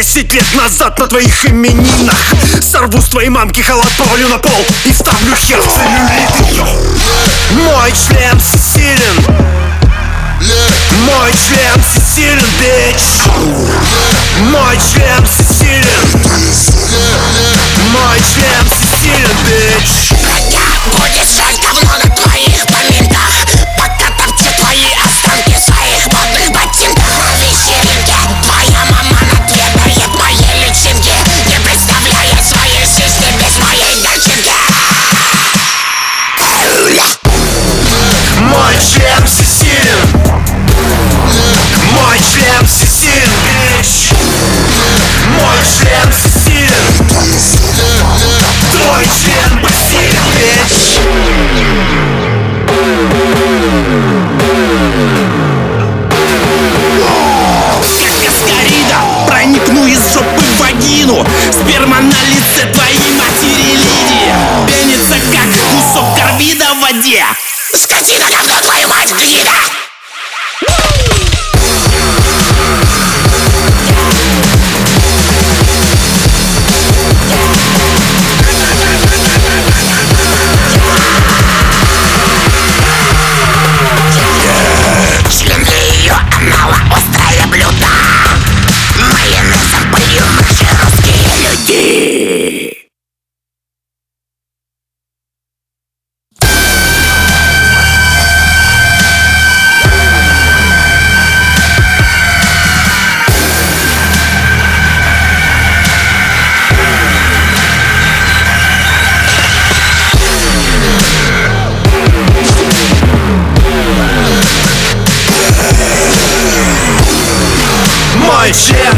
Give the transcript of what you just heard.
10 лет назад на твоих именинах сорву с твоей мамки халат, повалю на пол и вставлю хер в целлюлит. Мой член всесилен, мой член всесилен, bitch. Мой член всесилен, мой член всесилен, bitch. Хотя будет жрать говно на твоих поминках, пока торчу твои останки в своих модных ботинках. На вечеринке твоя мама отведает мои личинки, не представляет своей жизни без моей горчинки. Мой член всесилен, мой член всесилен, bitch. Мой член всесилен, твой член бессилен, bitch. Каскарида, проникну из жопы в вагину. Сперма на лице твоей матери Лидии пенится, как кусок карбида в воде. Скотина, говно, твою мать, гнида! Члены ее анала острое блюдо, майонезом пылью наши русские люди. Мой член